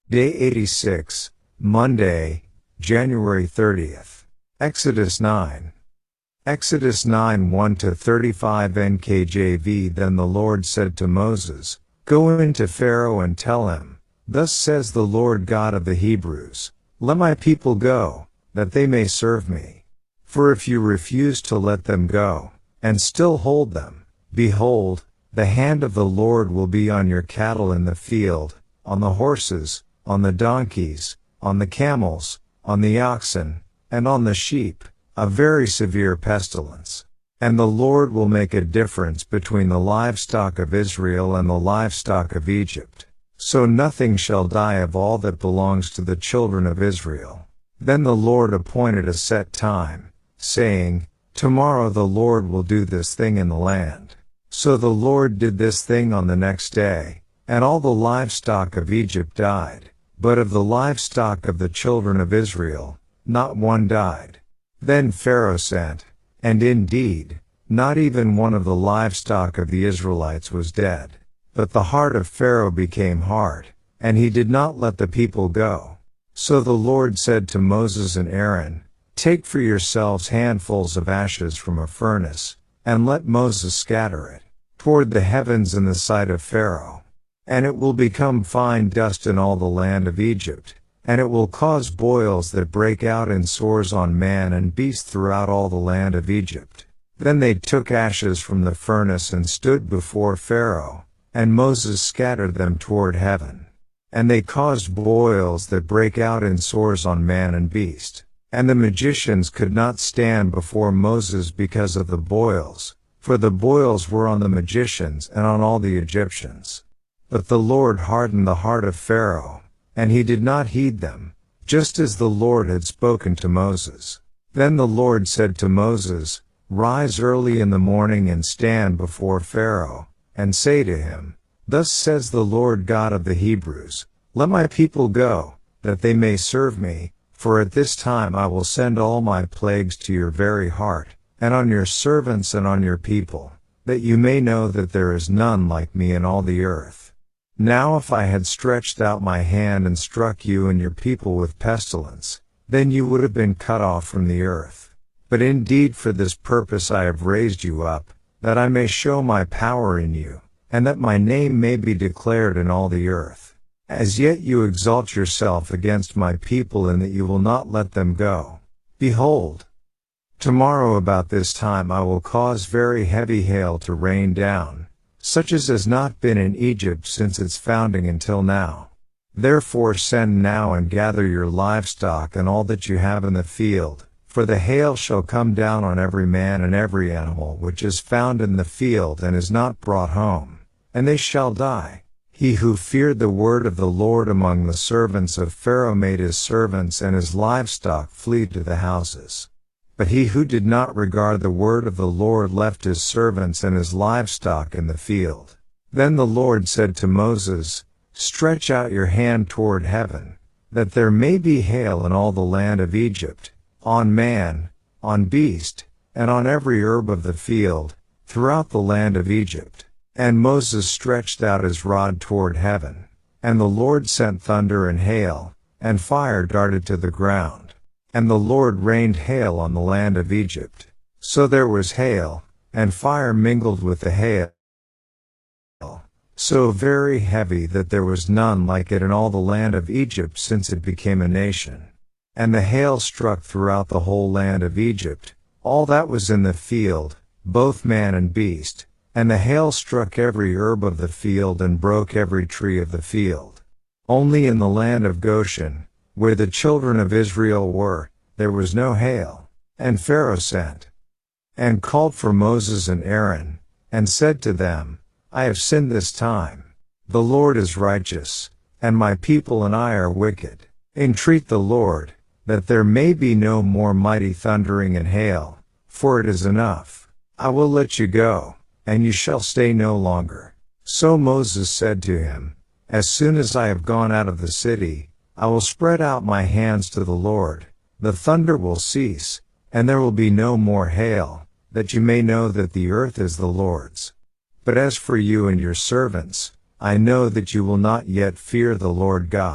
Day 86, Monday, January 30th. Exodus 9. Exodus 9 1-35 NKJV. Then the Lord said to Moses, Go into Pharaoh and tell him, Thus says the Lord God of the Hebrews, Let my people go, that they may serve me. For if you refuse to let them go, and still hold them, behold, the hand of the Lord will be on your cattle in the field, on the horses, on the donkeys, on the camels, on the oxen, and on the sheep, a very severe pestilence. And the Lord will make a difference between the livestock of Israel and the livestock of Egypt. So nothing shall die of all that belongs to the children of Israel. Then the Lord appointed a set time, saying, Tomorrow the Lord will do this thing in the land. So the Lord did this thing on the next day, and all the livestock of Egypt died. But of the livestock of the children of Israel, not one died. Then Pharaoh sent, and indeed, not even one of the livestock of the Israelites was dead. But the heart of Pharaoh became hard, and he did not let the people go. So the Lord said to Moses and Aaron, Take for yourselves handfuls of ashes from a furnace, and let Moses scatter it toward the heavens in the sight of Pharaoh. And it will become fine dust in all the land of Egypt, and it will cause boils that break out in sores on man and beast throughout all the land of Egypt. Then they took ashes from the furnace and stood before Pharaoh, and Moses scattered them toward heaven. And they caused boils that break out in sores on man and beast. And the magicians could not stand before Moses because of the boils, for the boils were on the magicians and on all the Egyptians. But the Lord hardened the heart of Pharaoh, and he did not heed them, just as the Lord had spoken to Moses. Then the Lord said to Moses, Rise early in the morning and stand before Pharaoh, and say to him, Thus says the Lord God of the Hebrews, Let my people go, that they may serve me, for at this time I will send all my plagues to your very heart, and on your servants and on your people, that you may know that there is none like me in all the earth. Now if I had stretched out my hand and struck you and your people with pestilence, then you would have been cut off from the earth. But indeed for this purpose I have raised you up, that I may show my power in you, and that my name may be declared in all the earth. As yet you exalt yourself against my people in that you will not let them go. Behold, tomorrow about this time I will cause very heavy hail to rain down, such as has not been in Egypt since its founding until now. Therefore send now and gather your livestock and all that you have in the field, for the hail shall come down on every man and every animal which is found in the field and is not brought home, and they shall die. He who feared the word of the Lord among the servants of Pharaoh made his servants and his livestock flee to the houses. But he who did not regard the word of the Lord left his servants and his livestock in the field. Then the Lord said to Moses, Stretch out your hand toward heaven, that there may be hail in all the land of Egypt, on man, on beast, and on every herb of the field, throughout the land of Egypt. And Moses stretched out his rod toward heaven, and the Lord sent thunder and hail, and fire darted to the ground. And the Lord rained hail on the land of Egypt. So there was hail, and fire mingled with the hail, so very heavy that there was none like it in all the land of Egypt since it became a nation. And the hail struck throughout the whole land of Egypt, all that was in the field, both man and beast, and the hail struck every herb of the field and broke every tree of the field. Only in the land of Goshen, where the children of Israel were, there was no hail. And Pharaoh sent, and called for Moses and Aaron, and said to them, I have sinned this time. The Lord is righteous, and my people and I are wicked. Entreat the Lord, that there may be no more mighty thundering and hail, for it is enough. I will let you go, and you shall stay no longer. So Moses said to him, As soon as I have gone out of the city, I will spread out my hands to the Lord, the thunder will cease, and there will be no more hail, that you may know that the earth is the Lord's. But as for you and your servants, I know that you will not yet fear the Lord God.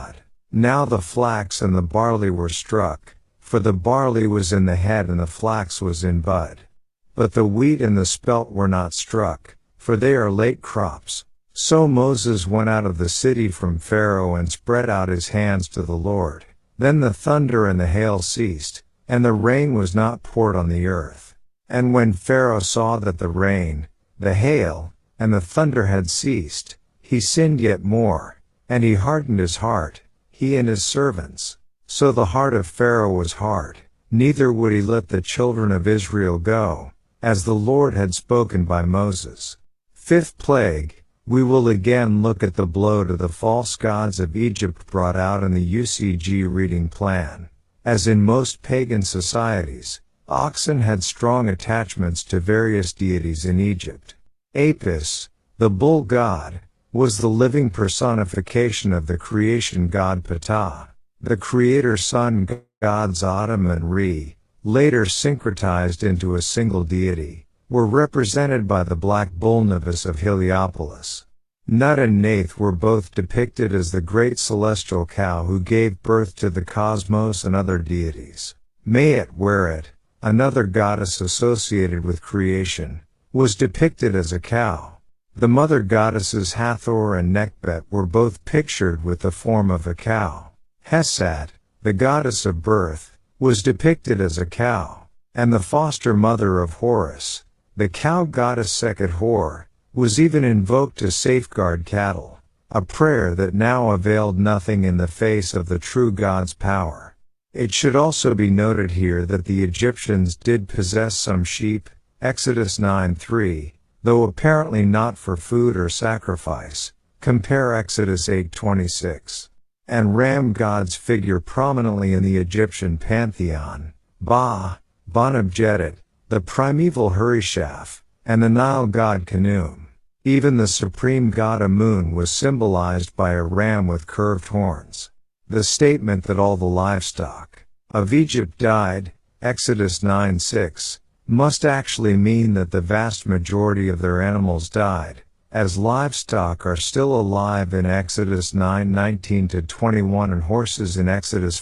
Now the flax and the barley were struck, for the barley was in the head and the flax was in bud. But the wheat and the spelt were not struck, for they are late crops. So Moses went out of the city from Pharaoh and spread out his hands to the Lord. Then the thunder and the hail ceased, and the rain was not poured on the earth. And when Pharaoh saw that the rain, the hail, and the thunder had ceased, he sinned yet more, and he hardened his heart, he and his servants. So the heart of Pharaoh was hard, neither would he let the children of Israel go, as the Lord had spoken by Moses. Fifth plague, we will again look at the blow to the false gods of Egypt brought out in the UCG reading plan. As in most pagan societies, oxen had strong attachments to various deities in Egypt. Apis, the bull god, was the living personification of the creation god Ptah. The creator sun gods Atum and Re, later syncretized into a single deity, were represented by the black bull Nevis of Heliopolis. Nut and Nath were both depicted as the great celestial cow who gave birth to the cosmos and other deities. Maat Waret, another goddess associated with creation, was depicted as a cow. The mother goddesses Hathor and Nekhbet were both pictured with the form of a cow. Hesat, the goddess of birth, was depicted as a cow, and the foster mother of Horus, the cow goddess Sekhet Hor, was even invoked to safeguard cattle, a prayer that now availed nothing in the face of the true God's power. It should also be noted here that the Egyptians did possess some sheep, Exodus 9:3, though apparently not for food or sacrifice, compare Exodus 8:26. And ram gods figure prominently in the Egyptian pantheon, Ba, Banabjedet, the primeval Hurishaf, and the Nile god Khnum. Even the supreme god Amun was symbolized by a ram with curved horns. The statement that all the livestock of Egypt died, Exodus 9:6, must actually mean that the vast majority of their animals died, as livestock are still alive in Exodus 9:19-21 and horses in Exodus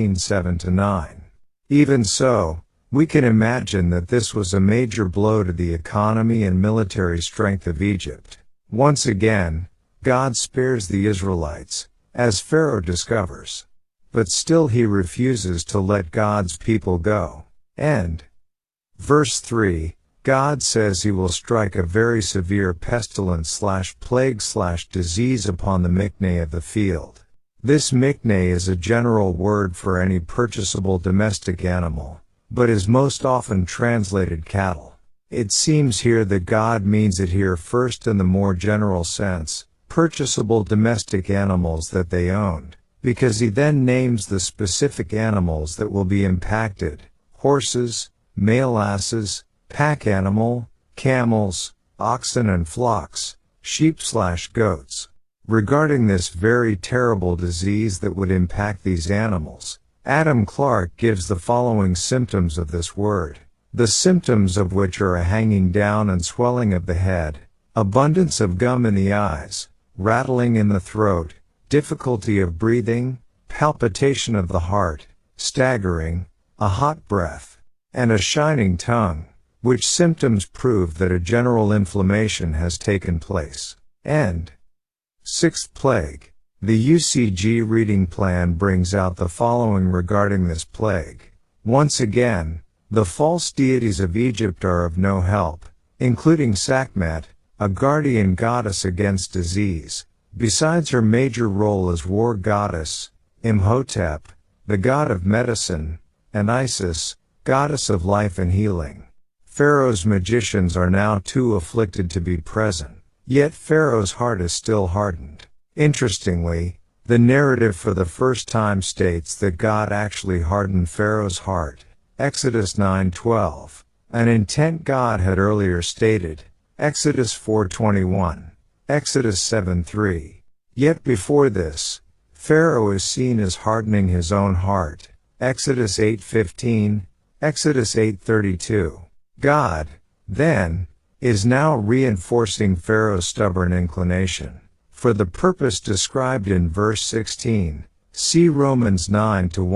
14:7-9. Even so, we can imagine that this was a major blow to the economy and military strength of Egypt. Once again, God spares the Israelites, as Pharaoh discovers. But still he refuses to let God's people go. And verse 3, God says he will strike a very severe pestilence/plague/disease upon the mikneh of the field. This mikneh is a general word for any purchasable domestic animal, but is most often translated cattle. It seems here that God means it here first in the more general sense, purchasable domestic animals that they owned, because he then names the specific animals that will be impacted: horses, male asses, pack animal, camels, oxen and flocks, sheep/goats. Regarding this very terrible disease that would impact these animals, Adam Clarke gives the following symptoms of this word, the symptoms of which are a hanging down and swelling of the head, abundance of gum in the eyes, rattling in the throat, difficulty of breathing, palpitation of the heart, staggering, a hot breath, and a shining tongue, which symptoms prove that a general inflammation has taken place. And sixth plague. The UCG reading plan brings out the following regarding this plague. Once again, the false deities of Egypt are of no help, including Sekhmet, a guardian goddess against disease, besides her major role as war goddess, Imhotep, the god of medicine, and Isis, goddess of life and healing. Pharaoh's magicians are now too afflicted to be present, yet Pharaoh's heart is still hardened. Interestingly, the narrative for the first time states that God actually hardened Pharaoh's heart, Exodus 9:12, an intent God had earlier stated, Exodus 4:21, Exodus 7:3. Yet before this, Pharaoh is seen as hardening his own heart, Exodus 8:15, Exodus 8:32. God, then, is now reinforcing Pharaoh's stubborn inclination, for the purpose described in verse 16, See Romans 9 to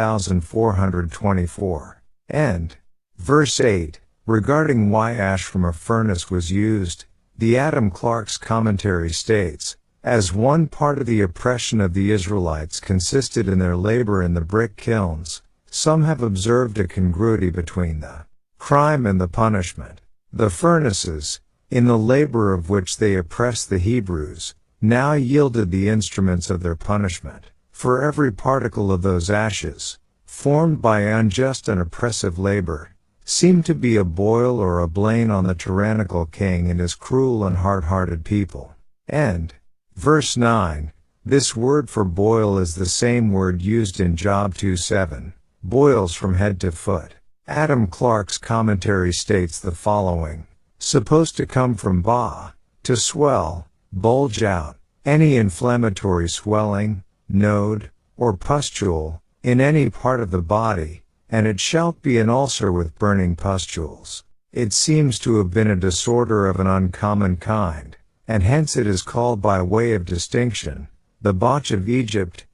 1424. And verse 8, regarding why ash from a furnace was used, the Adam Clarke's commentary states, as one part of the oppression of the Israelites consisted in their labor in the brick kilns, some have observed a congruity between the crime and the punishment. The furnaces, in the labor of which they oppressed the Hebrews, now yielded the instruments of their punishment. For every particle of those ashes, formed by unjust and oppressive labor, seemed to be a boil or a blame on the tyrannical king and his cruel and hard-hearted people. And verse 9, this word for boil is the same word used in Job 2:7, boils from head to foot. Adam Clarke's commentary states the following, supposed to come from ba, to swell, bulge out, any inflammatory swelling, node, or pustule, in any part of the body, and it shall be an ulcer with burning pustules. It seems to have been a disorder of an uncommon kind, and hence it is called by way of distinction, the botch of Egypt,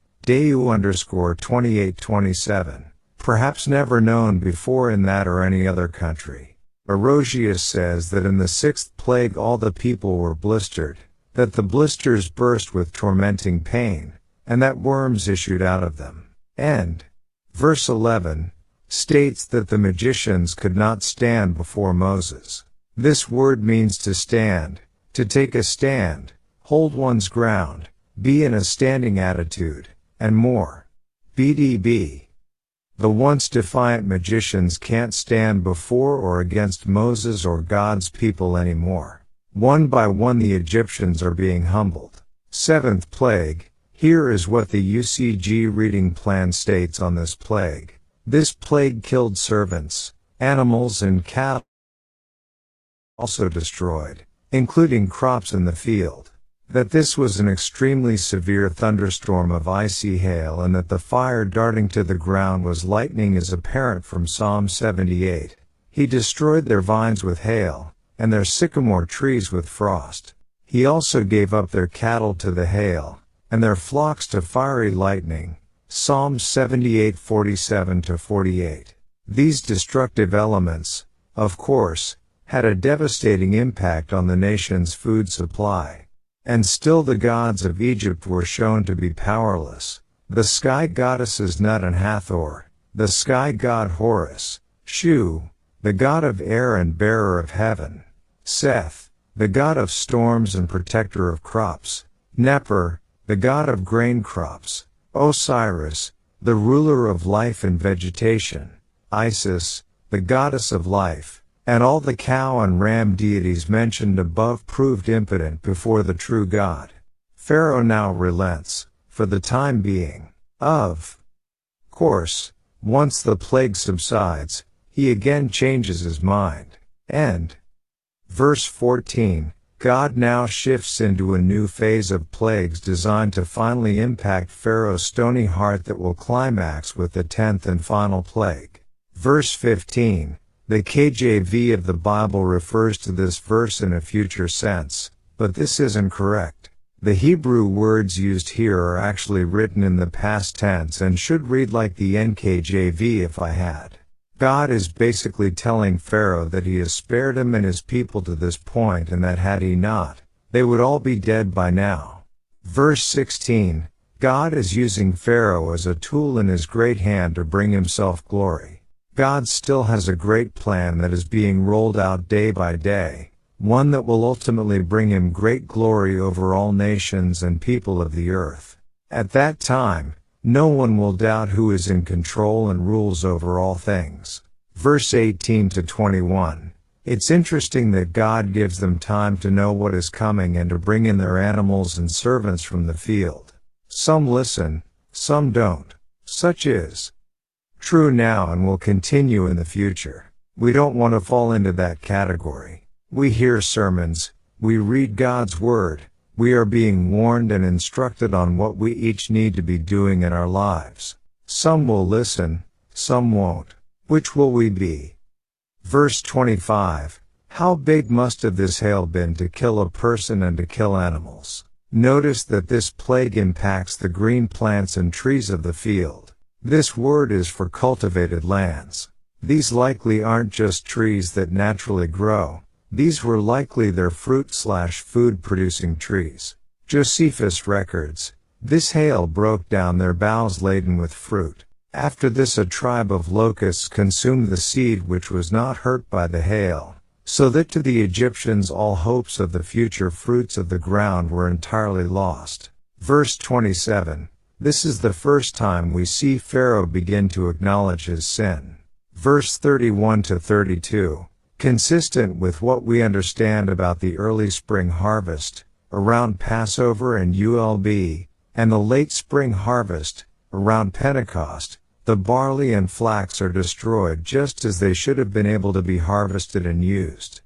Deu_2827, perhaps never known before in that or any other country. Orosius says that in the 6th plague all the people were blistered, that the blisters burst with tormenting pain, and that worms issued out of them. And verse 11 states that the magicians could not stand before Moses. This word means to stand, to take a stand, hold one's ground, be in a standing attitude, and more. BDB. The once defiant magicians can't stand before or against Moses or God's people anymore. One by one the Egyptians are being humbled. 7th plague. Here is what the UCG reading plan states on this plague. This plague killed servants, animals and cattle, also destroyed, including crops in the field. That this was an extremely severe thunderstorm of icy hail and that the fire darting to the ground was lightning is apparent from Psalm 78. He destroyed their vines with hail, and their sycamore trees with frost. He also gave up their cattle to the hail, and their flocks to fiery lightning. Psalm 78:47-48. These destructive elements, of course, had a devastating impact on the nation's food supply. And still the gods of Egypt were shown to be powerless. The sky goddesses Nut and Hathor, the sky god Horus, Shu, the god of air and bearer of heaven, Seth, the god of storms and protector of crops, Neper, the god of grain crops, Osiris, the ruler of life and vegetation, Isis, the goddess of life, and all the cow and ram deities mentioned above proved impotent before the true God. Pharaoh now relents, for the time being. Of course, once the plague subsides, he again changes his mind. And verse 14, God now shifts into a new phase of plagues designed to finally impact Pharaoh's stony heart that will climax with the 10th and final plague. Verse 15, the KJV of the Bible refers to this verse in a future sense, but this isn't correct. The Hebrew words used here are actually written in the past tense and should read like the NKJV if I had. God is basically telling Pharaoh that he has spared him and his people to this point and that had he not, they would all be dead by now. Verse 16, God is using Pharaoh as a tool in his great hand to bring himself glory. God still has a great plan that is being rolled out day by day, one that will ultimately bring him great glory over all nations and people of the earth. At that time, no one will doubt who is in control and rules over all things. Verse 18-21. It's interesting that God gives them time to know what is coming and to bring in their animals and servants from the field. Some listen, some don't. Such is true now and will continue in the future. We don't want to fall into that category. We hear sermons, we read God's Word, we are being warned and instructed on what we each need to be doing in our lives. Some will listen, some won't. Which will we be? Verse 25. How big must have this hail been to kill a person and to kill animals? Notice that this plague impacts the green plants and trees of the field. This word is for cultivated lands. These likely aren't just trees that naturally grow. These were likely their fruit/food producing trees. Josephus records, "This hail broke down their boughs laden with fruit. After this a tribe of locusts consumed the seed which was not hurt by the hail, so that to the Egyptians all hopes of the future fruits of the ground were entirely lost." Verse 27. This is the first time we see Pharaoh begin to acknowledge his sin. Verse 31-32. Consistent with what we understand about the early spring harvest, around Passover and ULB, and the late spring harvest, around Pentecost, the barley and flax are destroyed just as they should have been able to be harvested and used.